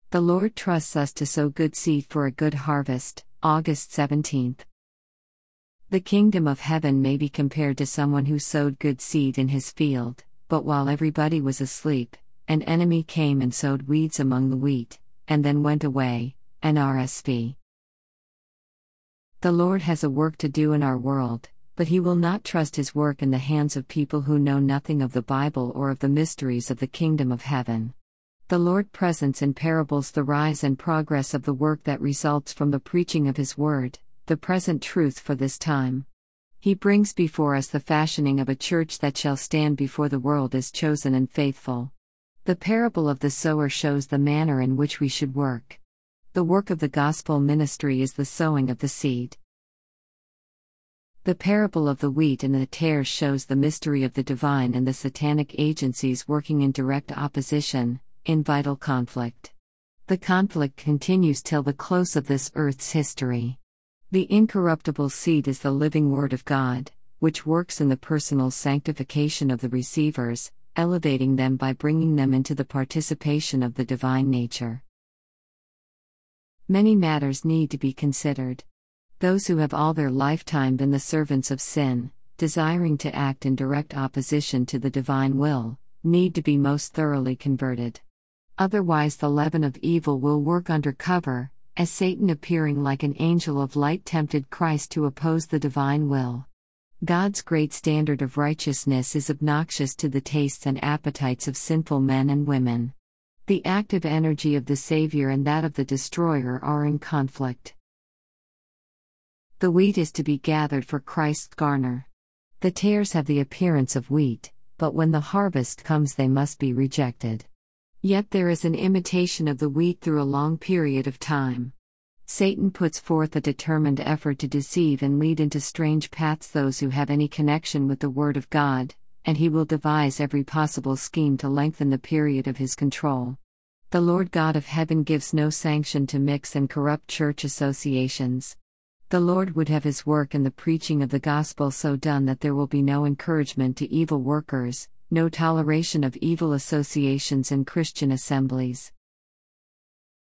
The Lord trusts us to sow good seed for a good harvest. August 17th. The kingdom of heaven may be compared to someone who sowed good seed in his field, but while everybody was asleep, an enemy came and sowed weeds among the wheat, and then went away. NRSV. The Lord has a work to do in our world, but He will not trust His work in the hands of people who know nothing of the Bible or of the mysteries of the kingdom of heaven. The Lord presents in parables the rise and progress of the work that results from the preaching of His word, the present truth for this time. He brings before us the fashioning of a church that shall stand before the world as chosen and faithful. The parable of the sower shows the manner in which we should work. The work of the gospel ministry is the sowing of the seed. The parable of the wheat and the tares shows the mystery of the divine and the satanic agencies working in direct opposition, in vital conflict. The conflict continues till the close of this earth's history. The incorruptible seed is the living Word of God, which works in the personal sanctification of the receivers, elevating them by bringing them into the participation of the divine nature. Many matters need to be considered. Those who have all their lifetime been the servants of sin, desiring to act in direct opposition to the divine will, need to be most thoroughly converted. Otherwise, the leaven of evil will work under cover, as Satan appearing like an angel of light tempted Christ to oppose the divine will. God's great standard of righteousness is obnoxious to the tastes and appetites of sinful men and women. The active energy of the Savior and that of the destroyer are in conflict. The wheat is to be gathered for Christ's garner. The tares have the appearance of wheat, but when the harvest comes they must be rejected. Yet there is an imitation of the wheat through a long period of time. Satan puts forth a determined effort to deceive and lead into strange paths those who have any connection with the Word of God, and he will devise every possible scheme to lengthen the period of his control. The Lord God of heaven gives no sanction to mix and corrupt church associations. The Lord would have His work in the preaching of the gospel so done that there will be no encouragement to evil workers, no toleration of evil associations in Christian assemblies.